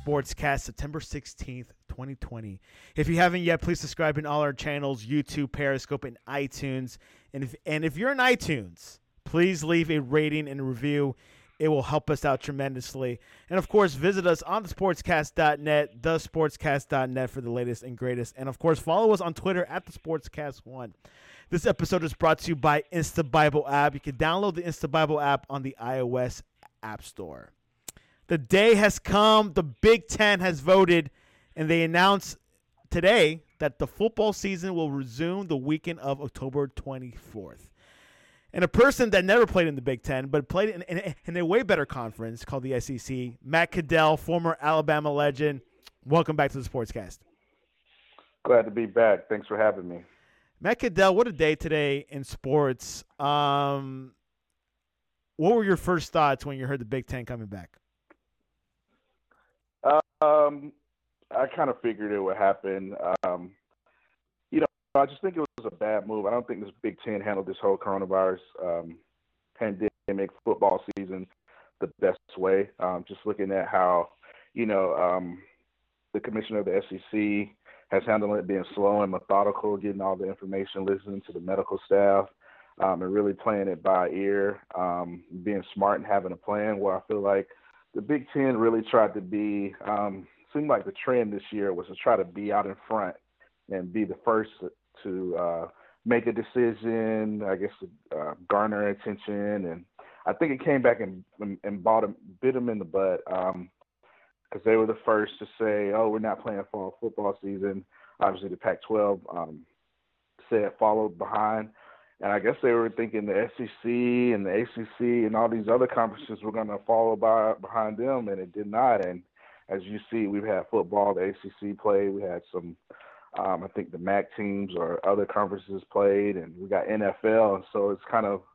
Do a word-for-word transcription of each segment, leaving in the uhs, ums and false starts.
Sportscast, September sixteenth, twenty twenty. If you haven't yet, please subscribe in all our channels, YouTube, Periscope, and iTunes. And if, and if you're in iTunes, please leave a rating and a review. It will help us out tremendously. And, of course, visit us on the sportscast dot net, the sportscast dot net for the latest and greatest. And, of course, follow us on Twitter at the sportscast one. This episode is brought to you by InstaBible app. You can download the InstaBible app on the iOS App Store. The day has come. The Big Ten has voted, and they announced today that the football season will resume the weekend of October twenty-fourth. And a person that never played in the Big Ten, but played in, in, in a way better conference called the S E C, Matt Caddell, former Alabama legend. Welcome back to the Sportscast. Glad to be back. Thanks for having me. Matt Caddell, what a day today in sports. Um, what were your first thoughts when you heard the Big Ten coming back? Um, I kind of figured it would happen. Um, you know, I just think it was a bad move. I don't think this Big Ten handled this whole coronavirus um, pandemic football season the best way. Um, just looking at how, you know, um, the commissioner of the S E C has handled it being slow and methodical, getting all the information, listening to the medical staff, um, and really playing it by ear, um, being smart and having a plan. Where I feel like the Big Ten really tried to be, um, seemed like the trend this year was to try to be out in front and be the first to uh, make a decision, I guess, to uh, garner attention. And I think it came back and, and, and bought them, bit them in the butt because um, they were the first to say, oh, we're not playing fall football season. Obviously, the Pac twelve um, said followed behind. And I guess they were thinking the S E C and the A C C and all these other conferences were going to follow by, behind them, and it did not. And as you see, we've had football, the A C C played. We had some, um, I think the M A C teams or other conferences played, and we got N F L. And so it's kind of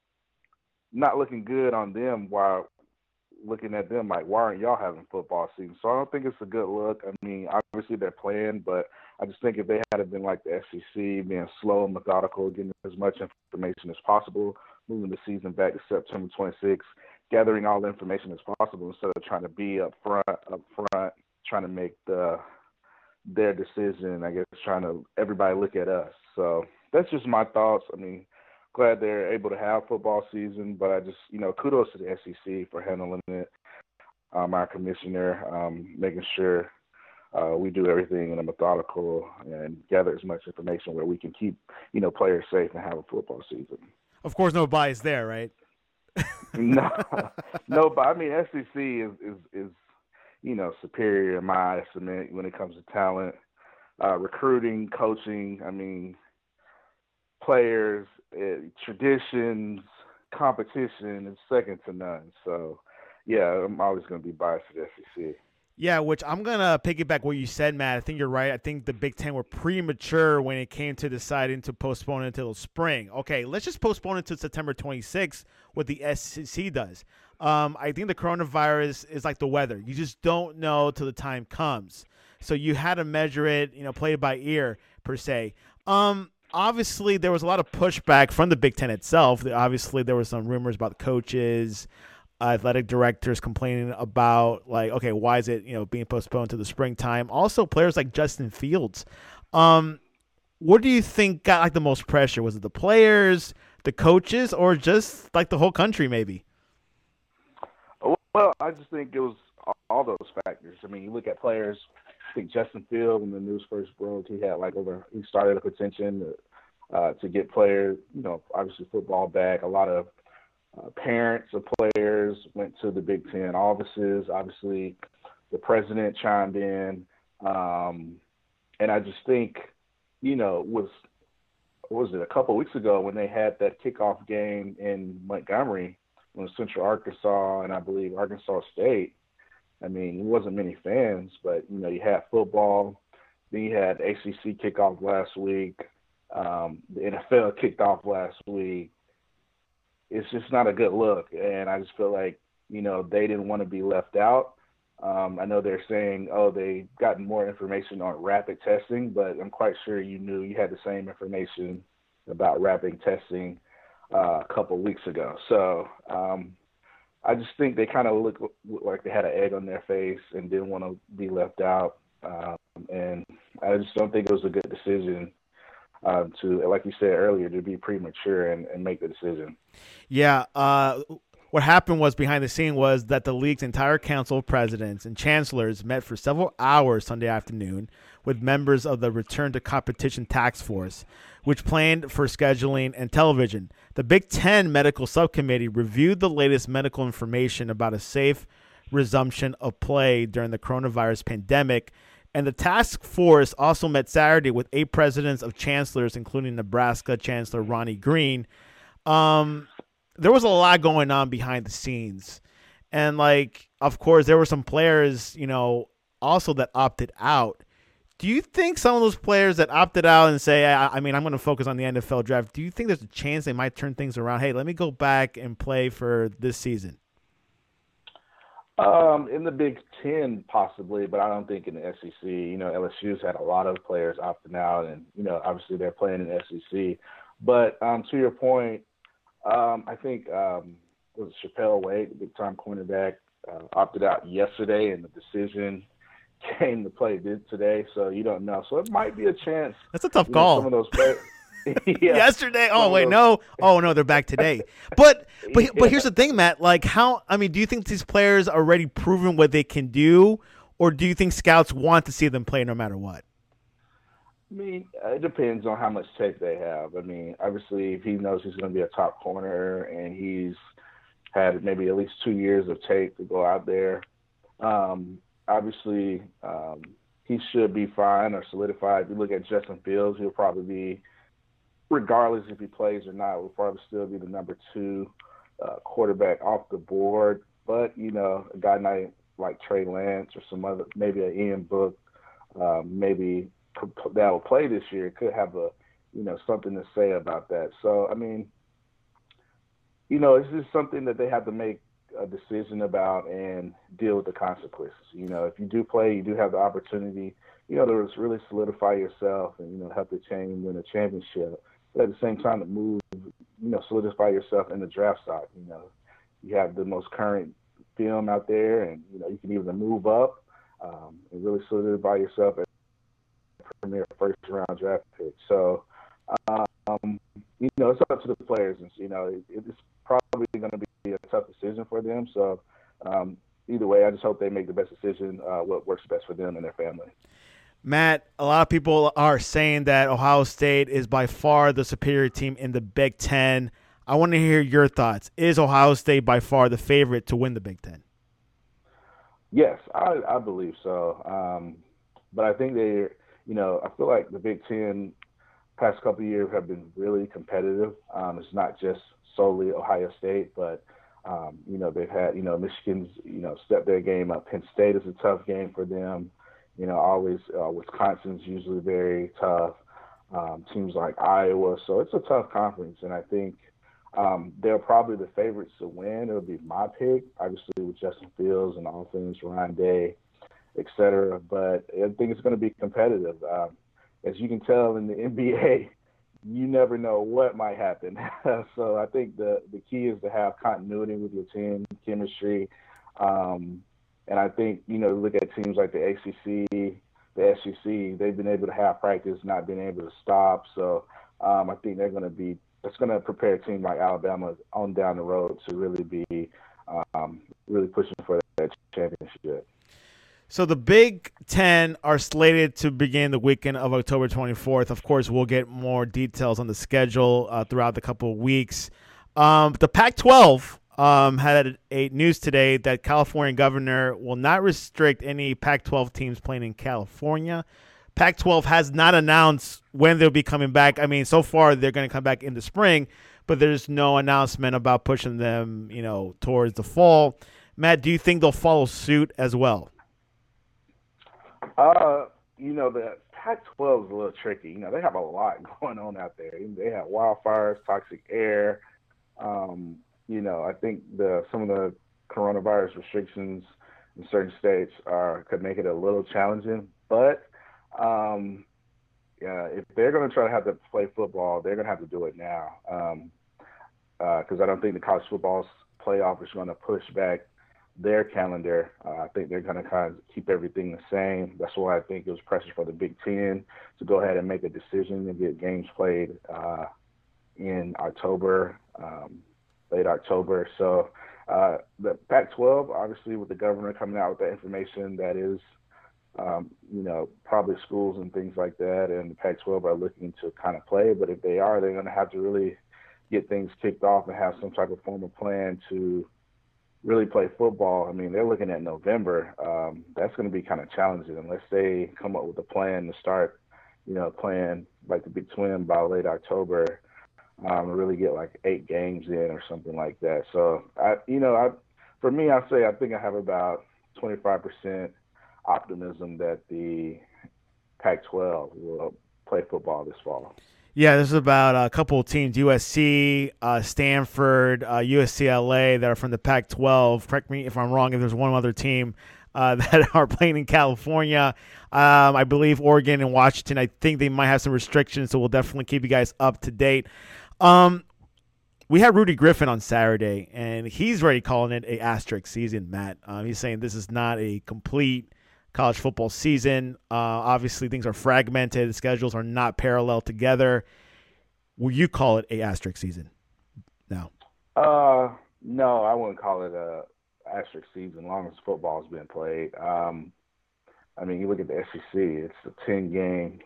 not looking good on them while looking at them like, why aren't y'all having football season? So I don't think it's a good look. I mean, obviously they're playing, but I just think if they had been like the S E C, being slow and methodical, getting as much information as possible, moving the season back to September twenty-sixth, gathering all the information as possible instead of trying to be up front, up front, trying to make the their decision, I guess, trying to everybody look at us. So that's just my thoughts. I mean, glad they're able to have football season, but I just, you know, kudos to the S E C for handling it. Um, our commissioner, um, making sure uh, we do everything in a methodical and gather as much information where we can keep, you know, players safe and have a football season. Of course, no bias there, right? no, no, but I mean, S E C is, is, is, you know, superior in my estimate when it comes to talent, uh, recruiting, coaching. I mean, players, uh, traditions, competition is second to none. So, yeah, I'm always going to be biased to the S E C. Yeah, which I'm going to piggyback what you said, Matt. I think you're right. I think the Big Ten were premature when it came to deciding to postpone it until spring. Okay, let's just postpone it to September twenty-sixth, what the S E C does. Um, I think the coronavirus is like the weather. You just don't know till the time comes. So you had to measure it, you know, play it by ear, per se. Um, obviously, there was a lot of pushback from the Big Ten itself. Obviously, there were some rumors about the coaches, athletic directors complaining about, like, okay, why is it, you know, being postponed to the springtime? Also, players like Justin Fields. Um, what do you think got like the most pressure? Was it the players, the coaches, or just like the whole country maybe? Well, I just think it was all those factors. I mean, you look at players. I think Justin Fields, when the news first broke, he had like over, he started a petition uh, to get players, you know, obviously football back. A lot of uh, parents of players went to the Big Ten offices. Obviously, the president chimed in. Um, and I just think, you know, was, what was it, a couple of weeks ago when they had that kickoff game in Montgomery, when Central Arkansas and I believe Arkansas State, I mean, it wasn't many fans, but, you know, you had football, then you had A C C kickoff last week, um, the N F L kicked off last week. It's just not a good look, and I just feel like, you know, they didn't want to be left out. Um, I know they're saying, oh, they gotten more information on rapid testing, but I'm quite sure you knew you had the same information about rapid testing uh, a couple weeks ago. So, um, I just think they kind of look, look like they had an egg on their face and didn't want to be left out. Um, and I just don't think it was a good decision um, to, like you said earlier, to be premature and, and make the decision. Yeah. Uh, what happened was behind the scene was that the league's entire council of presidents and chancellors met for several hours Sunday afternoon with members of the Return to Competition Task Force, which planned for scheduling and television. The Big Ten Medical Subcommittee reviewed the latest medical information about a safe resumption of play during the coronavirus pandemic. And the task force also met Saturday with eight presidents of chancellors, including Nebraska Chancellor Ronnie Green. Um, there was a lot going on behind the scenes. And, like, of course, there were some players, you know, also that opted out. Do you think some of those players that opted out and say, I, I mean, I'm going to focus on the N F L draft, do you think there's a chance they might turn things around? Hey, let me go back and play for this season. Um, in the Big Ten, possibly, but I don't think in the S E C. You know, L S U's had a lot of players opting out, and, you know, obviously they're playing in the S E C. But um, to your point, um, I think um, it was Chappelle Wade, the big-time cornerback, uh, opted out yesterday, and the decision came to play today, so you don't know. So it might be a chance. That's a tough you call. Know, some of those players. yeah. Yesterday. Oh wait, those... no. Oh no, they're back today. But but yeah. but here's the thing, Matt. Like, how? I mean, do you think these players are already proven what they can do, or do you think scouts want to see them play no matter what? I mean, it depends on how much tape they have. I mean, obviously, if he knows he's going to be a top corner and he's had maybe at least two years of tape to go out there, um, obviously um, he should be fine or solidified. If you look at Justin Fields, he'll probably be, regardless if he plays or not, will probably still be the number two uh, quarterback off the board. But, you know, a guy like, like Trey Lance or some other, maybe an Ian Book, um, maybe that will play this year could have a, you know, something to say about that. So, I mean, you know, it's just something that they have to make a decision about and deal with the consequences. You know, if you do play, you do have the opportunity, you know, to really solidify yourself and, you know, help the team win a championship. But at the same time, to move, you know, solidify yourself in the draft stock. You know, you have the most current film out there, and, you know, you can even move up um, and really solidify yourself as a premier first round draft pick. So, um, you know, it's up to the players, and, you know, it, it's probably going to be a tough decision for them. So, um, either way, I just hope they make the best decision, uh, what works best for them and their family. Matt, a lot of people are saying that Ohio State is by far the superior team in the Big Ten. I want to hear your thoughts. Is Ohio State by far the favorite to win the Big Ten? Yes, I, I believe so. Um, but I think they, you know, I feel like the Big Ten past couple of years have been really competitive. Um, it's not just solely Ohio State, but um, you know, they've had, you know, Michigan's, you know, stepped their game up. Penn State is a tough game for them. You know, always uh, Wisconsin's usually very tough. Um, teams like Iowa, so it's a tough conference, and I think um, they're probably the favorites to win. It'll be my pick, obviously with Justin Fields and offense, Ryan Day, et cetera. But I think it's going to be competitive. Um, as you can tell in the N B A, you never know what might happen. So I think the the key is to have continuity with your team, chemistry. Um, and I think, you know, look at teams like the A C C, the S E C, they've been able to have practice, not being able to stop. So um, I think they're going to be, it's going to prepare a team like Alabama on down the road to really be um, really pushing for that championship. So the Big Ten are slated to begin the weekend of October twenty-fourth. Of course, we'll get more details on the schedule uh, throughout the couple of weeks. Um, the Pac twelve um, had a news today that California governor will not restrict any Pac twelve teams playing in California. Pac twelve has not announced when they'll be coming back. I mean, so far they're going to come back in the spring, but there's no announcement about pushing them, you know, towards the fall. Matt, do you think they'll follow suit as well? Uh, you know, the Pac twelve is a little tricky. You know, they have a lot going on out there. They have wildfires, toxic air. Um, you know, I think the some of the coronavirus restrictions in certain states are could make it a little challenging. But um, yeah, if they're going to try to have to play football, they're going to have to do it now. Um, because uh, I don't think the college football playoff is going to push back their calendar. Uh, I think they're going to kind of keep everything the same. That's why I think it was pressure for the Big Ten to go ahead and make a decision and get games played uh, in October, um, late October. So uh, the Pac twelve, obviously, with the governor coming out with that information, that is, um, you know, probably schools and things like that, and the Pac twelve are looking to kind of play. But if they are, they're going to have to really get things kicked off and have some type of formal plan to really play football. I mean, they're looking at November. Um, that's going to be kind of challenging unless they come up with a plan to start, you know, playing like the Big Twin by late October, um, and really get like eight games in or something like that. So, I, you know, I, for me, I say I think I have about twenty-five percent optimism that the Pac twelve will play football this fall. Yeah, this is about a couple of teams, U S C, uh, Stanford, uh, U S C L A, that are from the Pac twelve. Correct me if I'm wrong, if there's one other team uh, that are playing in California. Um, I believe Oregon and Washington, I think they might have some restrictions, so we'll definitely keep you guys up to date. Um, we had Rudy Griffin on Saturday, and he's already calling it a asterisk season, Matt. Um, he's saying this is not a complete college football season. Uh, obviously, things are fragmented. The schedules are not parallel together. Will you call it a asterisk season? No. Uh, no, I wouldn't call it a asterisk season as long as football's been played. Um, I mean, you look at the S E C, it's a ten-game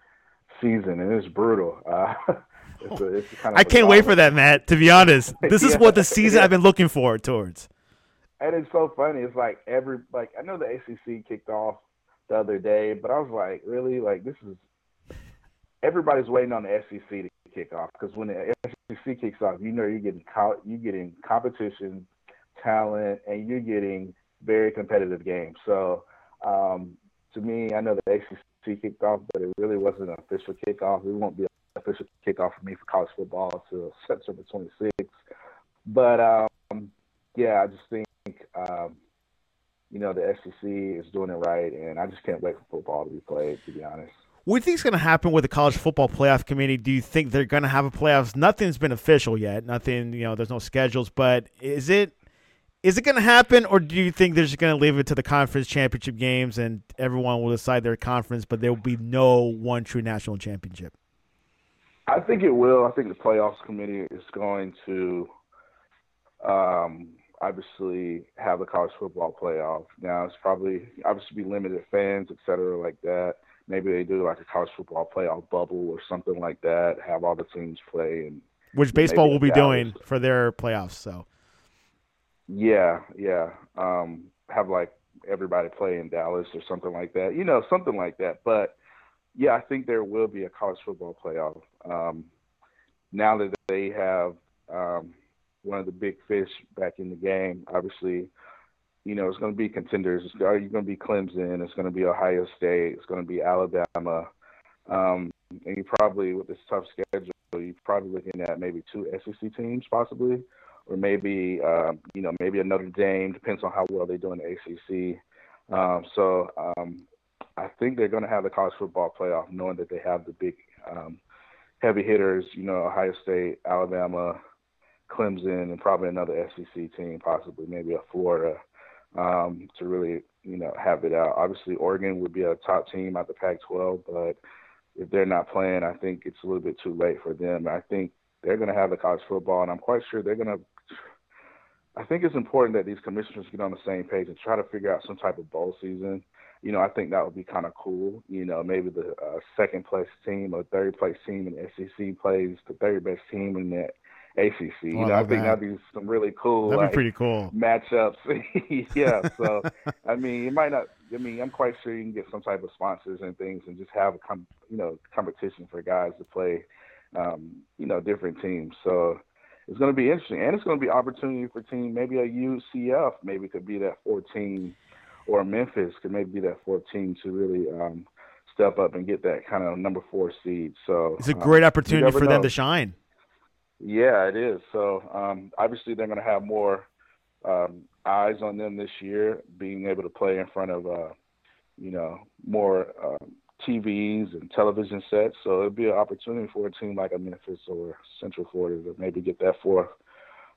season, and it's brutal. Uh, it's a, it's kind of I can't wait for that, Matt, to be honest. This is yeah. what the season yeah. I've been looking forward towards. And it's so funny. It's like every like I know the A C C kicked off the other day, but I was like, really, like this is everybody's waiting on the S E C to kick off because when the S E C kicks off, you know you're getting co- you're getting competition, talent, and you're getting very competitive games. So um, to me, I know the A C C kicked off, but it really wasn't an official kickoff. It won't be an official kickoff for me for college football until September twenty-sixth. But um, yeah, I just think. Um, you know, the S E C is doing it right, and I just can't wait for football to be played, to be honest. What do you think is going to happen with the college football playoff committee? Do you think they're going to have a playoffs? Nothing's been official yet. Nothing, you know, there's no schedules, but is it is it going to happen, or do you think they're just going to leave it to the conference championship games and everyone will decide their conference, but there will be no one true national championship? I think it will. I think the playoffs committee is going to um, – obviously have a college football playoff. Now it's probably obviously be limited fans, et cetera, like that. Maybe they do like a college football playoff bubble or something like that, have all the teams play. And which baseball will be doing for their playoffs. So yeah, yeah. Um, have like everybody play in Dallas or something like that, you know, something like that. But yeah, I think there will be a college football playoff. Um, now that they have, um, one of the big fish back in the game. Obviously, you know, it's going to be contenders. It's going to be Clemson. It's going to be Ohio State. It's going to be Alabama. Um, and you probably, with this tough schedule, you're probably looking at maybe two S E C teams possibly, or maybe, um, you know, maybe a Notre Dame. Depends on how well they do in the A C C. Um, so um, I think they're going to have the college football playoff knowing that they have the big um, heavy hitters, you know, Ohio State, Alabama, Clemson, and probably another S E C team, possibly maybe a Florida, um, to really, you know, have it out. Obviously, Oregon would be a top team at the Pac twelve, but if they're not playing, I think it's a little bit too late for them. I think they're going to have the college football, and I'm quite sure they're going to – I think it's important that these commissioners get on the same page and try to figure out some type of bowl season. You know, I think that would be kind of cool. You know, maybe the uh, second-place team or third-place team in the S E C plays the third-best team in that A C C. You oh, know, I, I think that. that'd be some really cool, that'd like, be pretty cool matchups. yeah. So, I mean, it might not. I mean, I'm quite sure you can get some type of sponsors and things, and just have a com- you know competition for guys to play, um, you know, different teams. So it's going to be interesting, and it's going to be opportunity for team. Maybe a U C F maybe could be that fourteen, or Memphis could maybe be that fourteen to really um, step up and get that kind of number four seed. So it's a great um, opportunity for know. them to shine. Yeah, it is. So um, obviously they're going to have more um, eyes on them this year, being able to play in front of, uh, you know, more um, T Vs and television sets. So it'll be an opportunity for a team like a Memphis or Central Florida to maybe get that fourth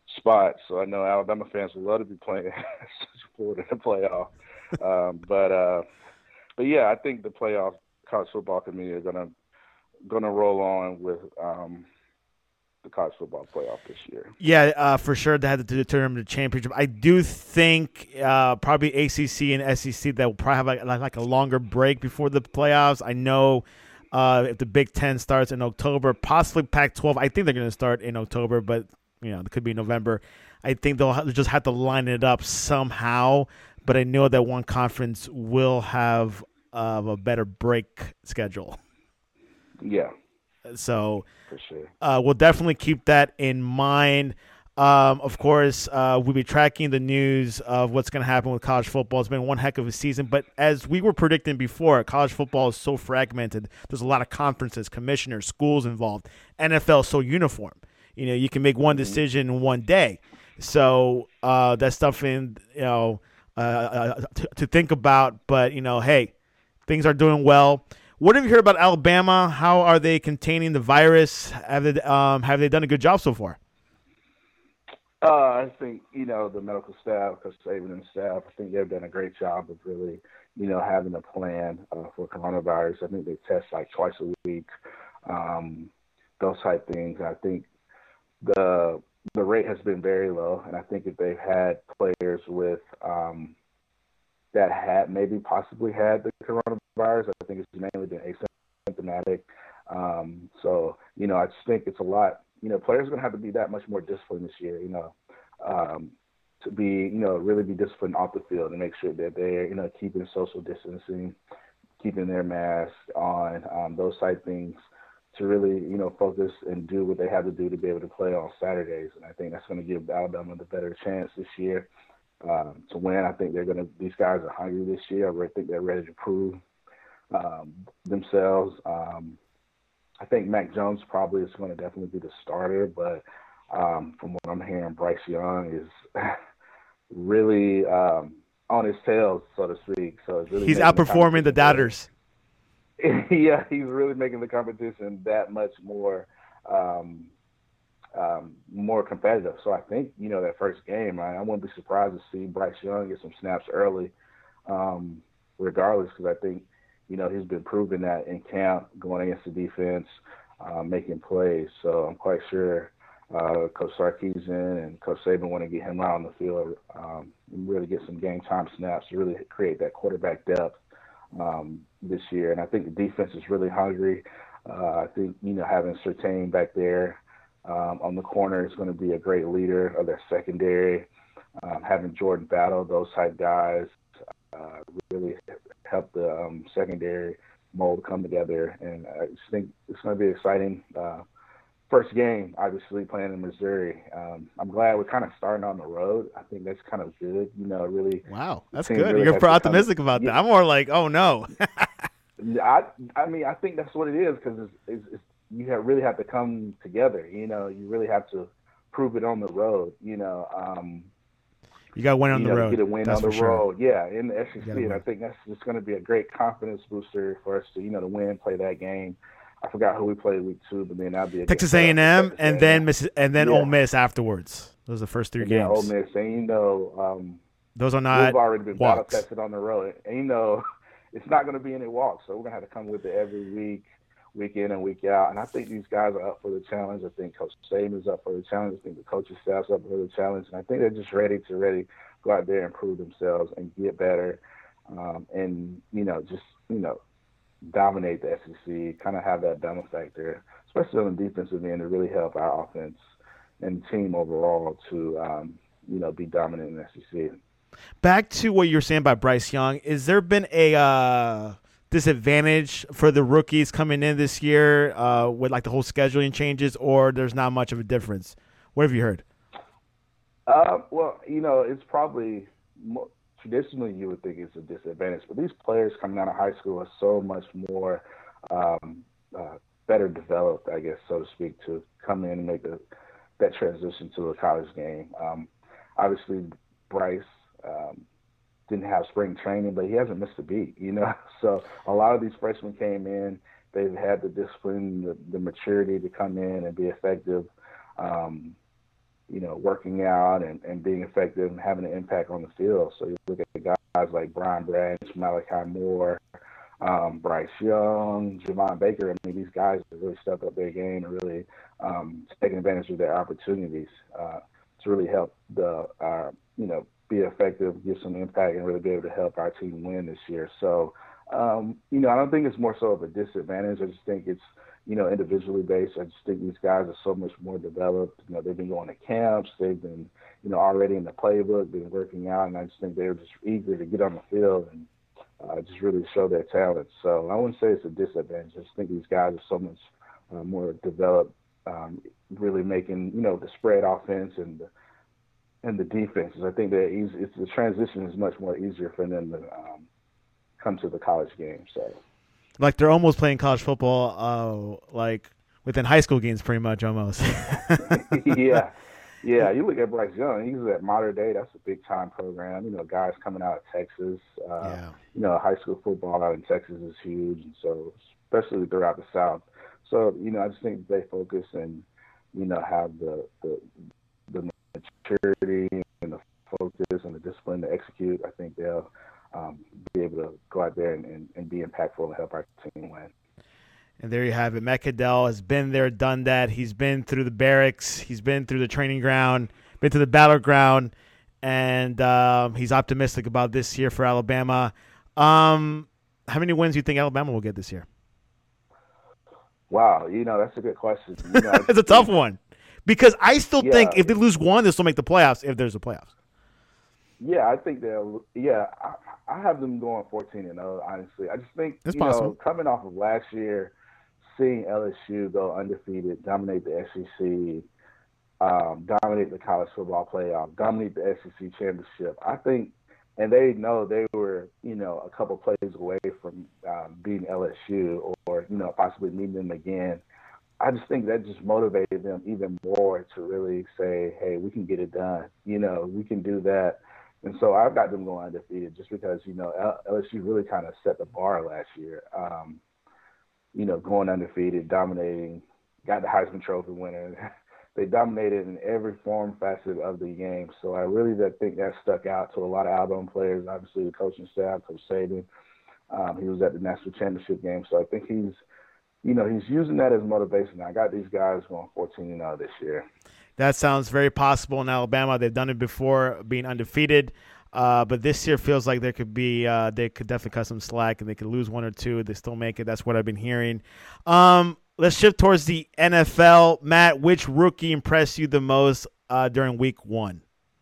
spot. So I know Alabama fans would love to be playing Florida in the playoff. Um, but uh, but yeah, I think the playoff college football community are gonna gonna roll on with um, the college football playoff this year. Yeah, uh, for sure they had to determine the championship. I do think uh, probably A C C and S E C that will probably have like, like a longer break before the playoffs. I know uh, if the Big Ten starts in October, possibly Pac twelve. I think they're going to start in October, but you know it could be November. I think they'll have, just have to line it up somehow. But I know that one conference will have uh, a better break schedule. Yeah. So for sure. uh, we'll definitely keep that in mind. Um, of course, uh, we'll be tracking the news of what's going to happen with college football. It's been one heck of a season. But as we were predicting before, college football is so fragmented. There's a lot of conferences, commissioners, schools involved. N F L is so uniform. You know, you can make one decision in one day. So uh, that's stuff in, you know, uh, uh, to, to think about. But, you know, hey, things are doing well. What have you heard about Alabama? How are they containing the virus? Have they um, have they done a good job so far? Uh, I think you know the medical staff, Coach Saban and staff. I think they've done a great job of really, you know, having a plan uh, for coronavirus. I think they test like twice a week, um, those type things. I think the the rate has been very low, and I think if they've had players with um, that had maybe possibly had the coronavirus, I think it's mainly been asymptomatic. Um, so, you know, I just think it's a lot, you know, players are going to have to be that much more disciplined this year, you know, um, to be, you know, really be disciplined off the field and make sure that they're, you know, keeping social distancing, keeping their mask on, um, those type things to really, you know, focus and do what they have to do to be able to play on Saturdays. And I think that's going to give Alabama the better chance this year. Um, to win. I think they're going to, these guys are hungry this year. I think they're ready to prove um, themselves. Um, I think Mac Jones probably is going to definitely be the starter, but um, from what I'm hearing, Bryce Young is really um, on his tail, so to speak. So it's really he's outperforming the, the doubters. Yeah, he's really making the competition that much more um, Um, more competitive. So I think, you know, that first game, I, I wouldn't be surprised to see Bryce Young get some snaps early, um, regardless, because I think, you know, he's been proving that in camp, going against the defense, uh, making plays. So I'm quite sure uh, Coach Sarkisian and Coach Saban want to get him out on the field um, and really get some game time snaps to really create that quarterback depth um, this year. And I think the defense is really hungry. Uh, I think, you know, having Surtain back there, Um, on the corner is going to be a great leader of their secondary. Um, having Jordan Battle, those type guys, uh, really help the um, secondary mold come together. And I just think it's going to be an exciting uh, first game, obviously, playing in Missouri. Um, I'm glad we're kind of starting on the road. I think that's kind of good. You know, really. Wow, that's good. Really You're optimistic about yeah. that. I'm more like, oh, no. I, I mean, I think that's what it is because it's, it's, it's you have really have to come together. You know, you really have to prove it on the road. You know, um, you got to win on the know, road. Get a win that's on the sure. road. Yeah, in the S E C, and I think that's just going to be a great confidence booster for us to, you know, to win, play that game. I forgot who we played week two, but then that'd be a Texas A and M, and then Miss, and then yeah. Ole Miss afterwards. Those are the first three and games. Ole Miss, and you know, um, those are not. We've already been walks. battle tested on the road, and you know, it's not going to be any walks. So we're going to have to come with it every week. Week in and week out. And I think these guys are up for the challenge. I think Coach Saban is up for the challenge. I think the coaching staff's up for the challenge. And I think they're just ready to really go out there and prove themselves and get better um, and, you know, just, you know, dominate the S E C, kind of have that Bama factor, especially on the defensive end, to really help our offense and team overall to, um, you know, be dominant in the S E C. Back to what you were saying about Bryce Young, is there been a uh... – disadvantage for the rookies coming in this year uh, with like the whole scheduling changes, or there's not much of a difference? What have you heard? Uh, well, you know, it's probably more, traditionally you would think it's a disadvantage, but these players coming out of high school are so much more um, uh, better developed, I guess, so to speak, to come in and make a, that transition to a college game. Um, obviously, Bryce um, didn't have spring training, but he hasn't missed a beat, you know. So a lot of these freshmen came in, they've had the discipline, the, the maturity to come in and be effective. Um, you know, working out and, and being effective and having an impact on the field. So you look at the guys like Brian Branch, Malachi Moore, um, Bryce Young, Javon Baker. I mean, these guys have really stepped up their game and really um, taken advantage of their opportunities uh, to really help the, uh, you know, be effective, give some impact, and really be able to help our team win this year. So, um, you know, I don't think it's more so of a disadvantage. I just think it's, you know, individually based. I just think these guys are so much more developed. You know, they've been going to camps. They've been, you know, already in the playbook, been working out, and I just think they're just eager to get on the field and uh, just really show their talent. So I wouldn't say it's a disadvantage. I just think these guys are so much uh, more developed, um, really making, you know, the spread offense and the, and the defenses. I think that easy, it's, the transition is much more easier for them to um, come to the college game. So. Like they're almost playing college football, uh, like within high school games, pretty much almost. yeah, yeah. You look at Bryce Young; he's at Modern Day. That's a big time program. You know, guys coming out of Texas. Uh, yeah. You know, high school football out in Texas is huge, and so especially throughout the South. So you know, I just think they focus and you know have the the, the maturity and the focus and the discipline to execute. I think they'll. Um, be able to go out there and, and, and be impactful and help our team win. And there you have it. Matt Caddell has been there, done that. He's been through the barracks. He's been through the training ground, been to the battleground, and um, he's optimistic about this year for Alabama. Um, how many wins do you think Alabama will get this year? Wow, you know, that's a good question. You know, it's a tough one because I still yeah. think if they lose one, they'll still make the playoffs if there's a playoffs. Yeah, I think they'll. Yeah, I, I have them going fourteen and oh. Honestly, I just think it's you possible. know, coming off of last year, seeing L S U go undefeated, dominate the S E C, um, dominate the college football playoff, dominate the S E C championship. I think, and they know they were, you know, a couple plays away from um, beating L S U or you know possibly meeting them again. I just think that just motivated them even more to really say, hey, we can get it done. You know, we can do that. And so I've got them going undefeated just because, you know, L S U really kind of set the bar last year. Um, you know, going undefeated, dominating, got the Heisman Trophy winner. They dominated in every form, facet of the game. So I really think that stuck out to a lot of Alabama players, obviously the coaching staff, Coach Saban. Um, he was at the national championship game. So I think he's, you know, he's using that as motivation. I got these guys going fourteen and oh this year. That sounds very possible in Alabama. They've done it before, being undefeated. Uh, but this year feels like there could be uh, they could definitely cut some slack and they could lose one or two. They still make it. That's what I've been hearing. Um, let's shift towards the N F L. Matt, which rookie impressed you the most uh, during week one?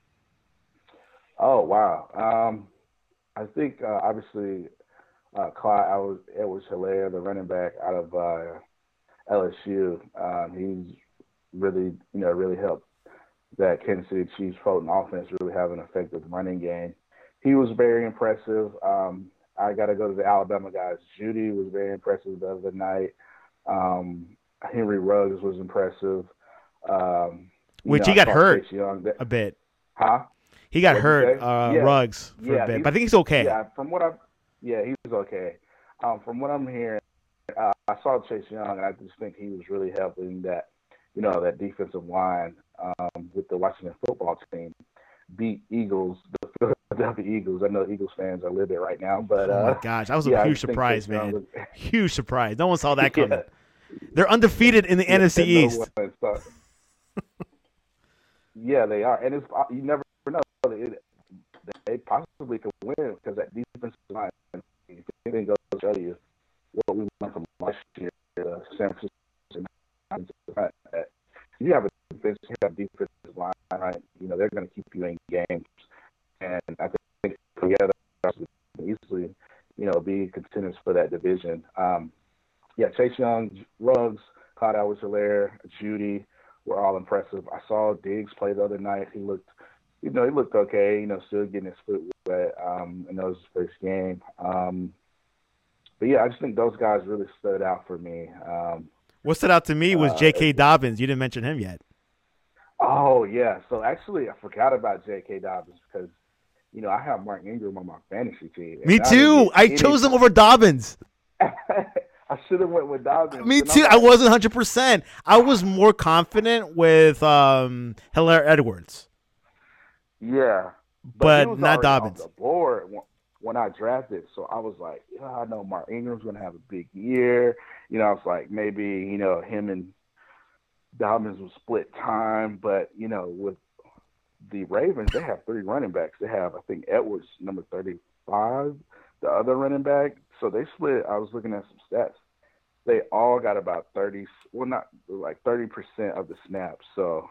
Oh, wow. Um, I think, uh, obviously, uh, Clyde Edwards-Helaire, the running back out of uh, L S U, um, he's really, you know, really helped that Kansas City Chiefs potent offense really have an effective running game. He was very impressive. Um, I got to go to the Alabama guys. Judy was very impressive the other night. Um, Henry Ruggs was impressive. Um, Which know, he got hurt Young. a bit. Huh? He got What'd hurt, uh, yeah. Ruggs, for yeah, a bit. But I think he's okay. Yeah, from what I'm, yeah, he's okay. Um, from what I'm hearing, uh, I saw Chase Young, and I just think he was really helping that, you know, that defensive line um, with the Washington football team beat Eagles, the Philadelphia Eagles. I know Eagles fans are livid right now, but uh, oh my gosh, that was a yeah, huge surprise, man. Was... huge surprise. No one saw that coming. yeah. They're undefeated in the yeah, N F C East. No yeah, they are, and it's you never know. It, they possibly could win because that defensive line. If anything goes to show you what we learned from last year, uh, San Francisco. You have a defense, you have a defensive line, right? You know, they're going to keep you in games. And I think together, easily, you know, be contenders for that division. Um, yeah, Chase Young, Ruggs, Clyde Edwards-Helaire, Judy were all impressive. I saw Diggs play the other night. He looked, you know, he looked okay, you know, still getting his foot wet. Um, and that was his first game. Um, but, yeah, I just think those guys really stood out for me. Um, What stood out to me was J K. Uh, Dobbins. You didn't mention him yet. Oh, yeah. So, actually, I forgot about J K. Dobbins because, you know, I have Mark Ingram on my fantasy team. Me too. I, I chose him over Dobbins. I I should have went with Dobbins. Me And I'm too. I like, wasn't one hundred percent. I was more confident with um, Hilaire Edwards, yeah, but he but was not already Dobbins. off the board when, when I drafted. So I was like, yeah, I know Mark Ingram's gonna have a big year. You know, I was like, maybe you know him and Dobbins will split time, but you know, with the Ravens, they have three running backs. They have, I think, Edwards, number thirty-five, the other running back. So they split. I was looking at some stats. They all got about thirty, well, not like thirty percent of the snaps. So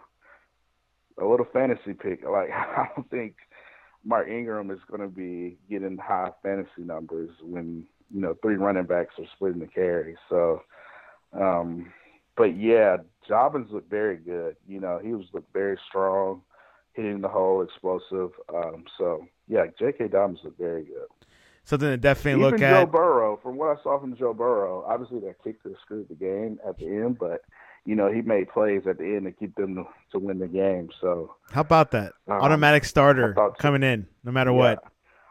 a little fantasy pick. Like, I don't think Mark Ingram is going to be getting high fantasy numbers when, you know, three running backs are splitting the carry. So, um, but yeah, Dobbins looked very good. You know, he was looked very strong, hitting the hole, explosive. Um, so yeah, J K. Dobbins looked very good. Something to definitely Even look Joe at. Burrow, from what I saw from Joe Burrow, obviously that kicker screwed the game at the end, but you know he made plays at the end to keep them to, to win the game. So How about that? um, Automatic starter thought so. coming in, no matter yeah, what.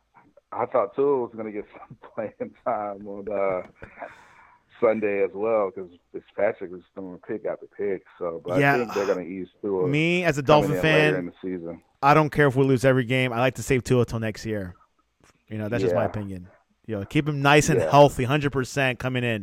I thought Tua was going to get some playing time on uh, Sunday as well because Fitzpatrick was throwing pick after pick. So, but Yeah, I think they're going to ease Tua. Me as a coming Dolphin in later in fan, the season. I don't care if we lose every game. I like to save Tua till next year. You know, that's just my Yeah. opinion. You know, keep him nice and Yeah. healthy, one hundred percent coming in.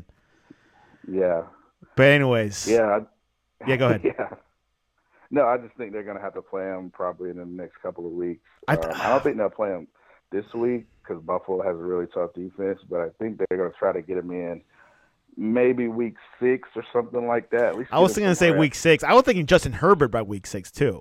Yeah. But anyways, Yeah. Yeah, go ahead. Yeah. No, I just think they're going to have to play him probably in the next couple of weeks. I I, th- um, I don't think they'll play him this week because Buffalo has a really tough defense, but I think they're going to try to get him in maybe week six or something like that. At least I was get him thinking to some say reps. week six. I was thinking Justin Herbert by week six too.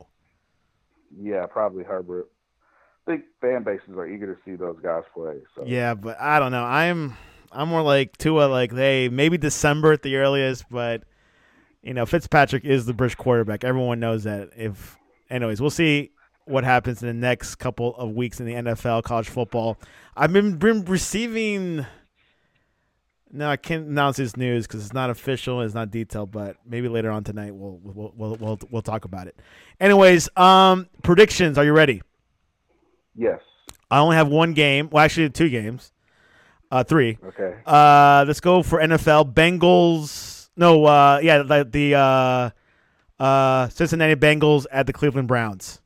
Yeah, probably Herbert. I think fan bases are eager to see those guys play. So Yeah, but I don't know. I'm I'm more like Tua, like hey, maybe December at the earliest, but you know, Fitzpatrick is the British quarterback. Everyone knows that. If anyways, we'll see what happens in the next couple of weeks in the N F L, college football. I've been, been receiving. No, I can't announce this news because it's not official, it's not detailed. But maybe later on tonight we'll we'll we'll we'll, we'll talk about it. Anyways, um, predictions. Are you ready? yes. I only have one game. Well, actually, two games. Uh, three. Okay. Uh, let's go for N F L. Bengals. No, uh, yeah, the, the uh, uh, Cincinnati Bengals at the Cleveland Browns.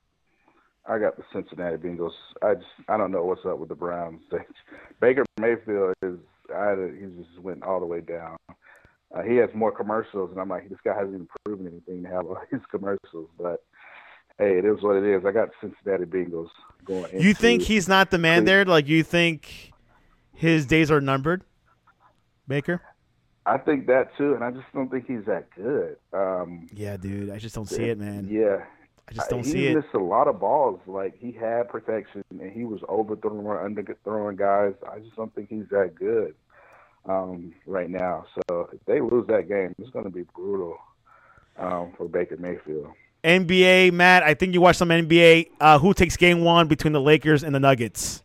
I got the Cincinnati Bengals. I just I don't know what's up with the Browns. Baker Mayfield is I he just went all the way down. Uh, he has more commercials, and I'm like, this guy hasn't even proven anything to have all his commercials. But hey, it is what it is. I got Cincinnati Bengals going. You think into he's not the man Cleveland. there? Like you think his days are numbered, Baker? I think that too, and I just don't think he's that good. Um, Yeah, dude. I just don't see it, man. Yeah. I just don't he see it. missed a lot of balls. Like he had protection, and he was overthrowing, underthrowing guys. I just don't think he's that good um, right now. So if they lose that game, it's going to be brutal um, for Baker Mayfield. N B A, Matt. I think you watched some N B A. Uh, who takes game one between the Lakers and the Nuggets?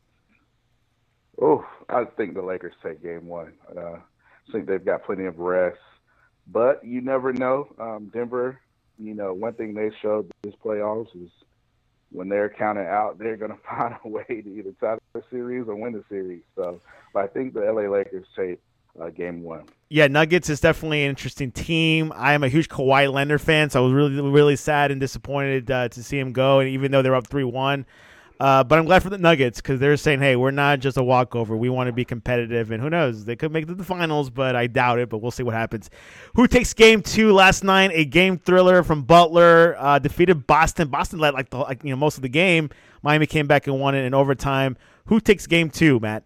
Oh, I think the Lakers take game one. Uh, I think they've got plenty of rest, but you never know. Um, Denver. You know, one thing they showed this playoffs is when they're counted out, they're going to find a way to either tie the series or win the series. So, but I think the L A Lakers take uh, game one. Yeah, Nuggets is definitely an interesting team. I am a huge Kawhi Leonard fan, so I was really, really sad and disappointed uh, to see him go, and even though they're up three one. Uh, but I'm glad for the Nuggets because they're saying, hey, we're not just a walkover. We want to be competitive. And who knows? They could make it to the finals, but I doubt it. But we'll see what happens. Who takes game two last night? A game thriller from Butler. Uh, defeated Boston. Boston led like, the, like you know most of the game. Miami came back and won it in overtime. Who takes game two, Matt?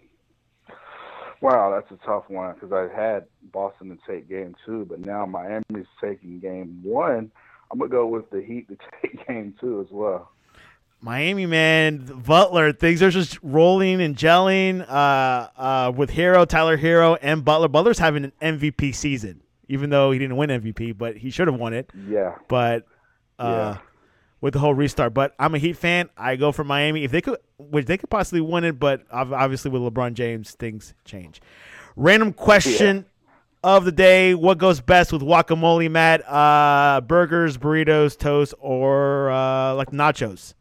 Wow, that's a tough one because I had Boston to take game two, but now Miami's taking game one. I'm going to go with the Heat to take game two as well. Miami, man, Butler, things are just rolling and gelling uh, uh, with Hero, Tyler Hero, and Butler. Butler's having an M V P season, even though he didn't win M V P, but he should have won it. Yeah. But uh, Yeah. with the whole restart. But I'm a Heat fan. I go for Miami. If they could, which they could possibly win it, but ob- obviously with LeBron James, things change. Random question of the day: what goes best with guacamole, Matt? Uh, burgers, burritos, toast, or uh, like nachos?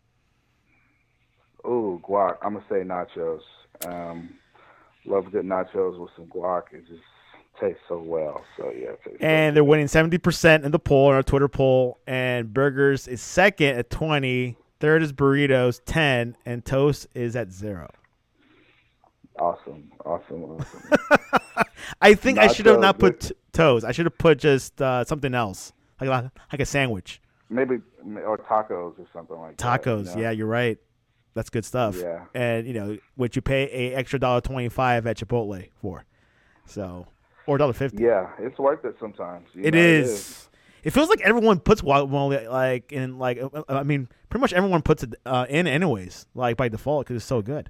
Oh, guac. I'm going to say nachos. Um, love good nachos with some guac. It just tastes so well. So yeah, it tastes And so they're winning seventy percent in the poll, in our Twitter poll. And burgers is second at twenty. Third is burritos, ten. And toast is at zero. awesome, awesome, awesome. I think I should have Nachos, not put good. t- toast. I should have put just uh, something else, like a- like a sandwich. Maybe or tacos or something like that. Tacos. you know? Yeah, you're right. That's good stuff. Yeah. And, you know, what you pay a extra one dollar twenty-five at Chipotle for. So, or one dollar fifty. Yeah, it's worth it sometimes. You It know, is. It feels like everyone puts guacamole, like, in, like, uh, I mean, pretty much everyone puts it uh, in anyways, like, by default, because it's so good.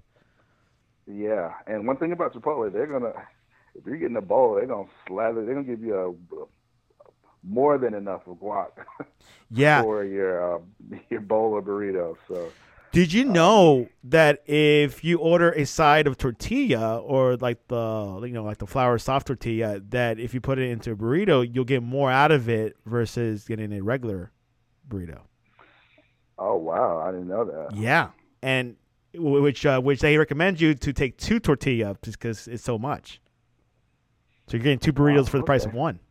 Yeah, and one thing about Chipotle, they're gonna, if you're getting a bowl, they're gonna slather, they're gonna give you a, a more than enough of guac Yeah. for your uh, your bowl of burritos. So Did you know that if you order a side of tortilla or like the you know like the flour soft tortilla, that if you put it into a burrito, you'll get more out of it versus getting a regular burrito? oh wow, I didn't know that. Yeah, and w- which uh, which they recommend you to take two tortillas just because it's so much. So you're getting two burritos Wow, for the price of okay. one.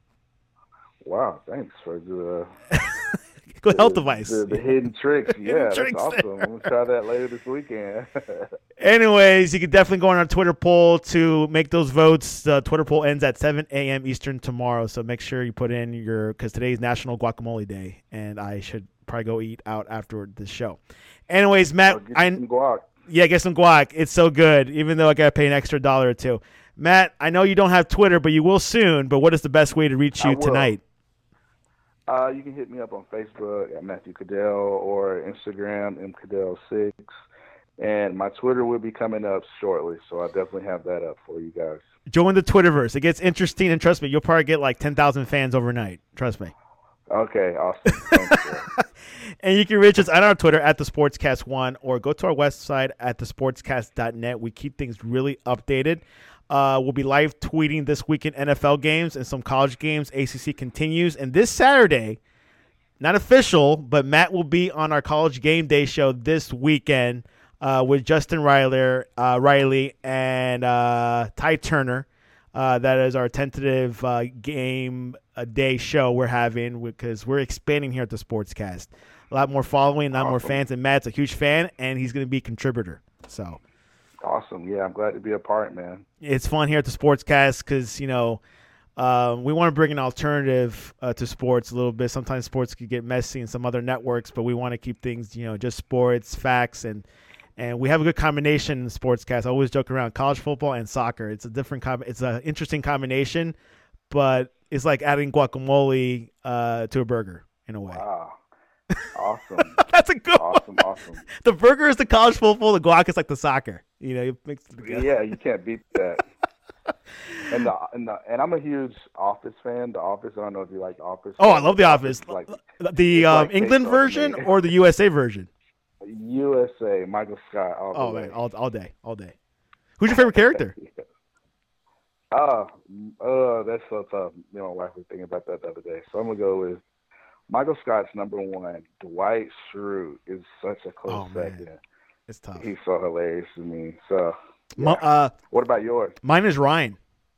Wow, thanks for the Good health the, device. the, the hidden tricks. Hidden Yeah, tricks that's awesome. there. I'm gonna try that later this weekend. Anyways, you can definitely go on our Twitter poll to make those votes. The Twitter poll ends at seven a.m. Eastern tomorrow, so make sure you put in your, because today's National Guacamole Day, and I should probably go eat out after this show. Anyways, Matt, Or get I some guac. yeah, get some guac. It's so good, even though I got to pay an extra dollar or two. Matt, I know you don't have Twitter, but you will soon. But what is the best way to reach I you will. tonight? Uh, you can hit me up on Facebook at Matthew Cadell or Instagram M Cadell six, and my Twitter will be coming up shortly, so I'll definitely have that up for you guys. Join the Twitterverse. It gets interesting, and trust me, you'll probably get like ten thousand fans overnight. Trust me. Okay, awesome. Thanks, bro. And you can reach us on our Twitter at the Sportscast one, or go to our website at the sportscast dot net. We keep things really updated. Uh, we'll be live tweeting this weekend N F L games and some college games. A C C continues. And this Saturday, not official, but Matt will be on our College Game Day show this weekend uh, with Justin Riley, uh, Riley and uh, Ty Turner. Uh, that is our tentative uh, game a day show we're having because we're expanding here at the Sportscast. A lot more following, a lot more Awesome. fans, and Matt's a huge fan, and he's going to be a contributor. So Awesome. Yeah, I'm glad to be a part, man. it's fun here at the Sportscast because, you know, uh, we want to bring an alternative uh, to sports a little bit. Sometimes sports could get messy in some other networks, but we want to keep things, you know, just sports, facts, and and we have a good combination in the Sportscast. I always joke around college football and soccer. It's a different, com- it's an interesting combination, but it's like adding guacamole uh, to a burger in a way. Wow. Awesome. That's a good awesome, one. awesome. The burger is the college football. The guac is like the soccer. You know, it makes it together. Yeah, you can't beat that. And the, and the and I'm a huge Office fan. The Office. I don't know if you like The Office. Oh, I love The Office. Like The it's um, like England based on the version name. or the U S A version? U S A, Michael Scott. All the Oh way. man, all all day, all day. Who's your favorite character? Oh, uh, that's so tough. You know, my wife was thinking about that the other day. So I'm gonna go with Michael Scott's number one. Dwight Schrute is such a close Oh, man. second. It's tough. He's so hilarious to me. So, Mo- yeah. uh, What about yours? mine is Ryan.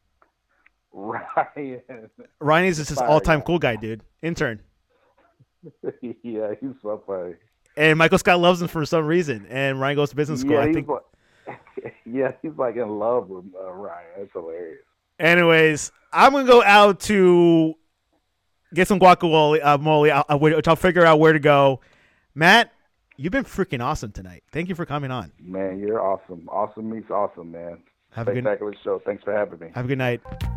Ryan. Ryan is just his Fire all-time guy. cool guy, dude. Intern. Yeah, he's so funny. And Michael Scott loves him for some reason. And Ryan goes to business school. Yeah, I he's think. like, yeah, he's like in love with uh, Ryan. That's hilarious. Anyways, I'm gonna go out to get some guacamole, uh, mole, uh, uh, which I'll figure out where to go. Matt, you've been freaking awesome tonight. Thank you for coming on. Man, you're awesome. Awesome meets awesome, man. Have a good Spectacular show. Thanks for having me. have a good night.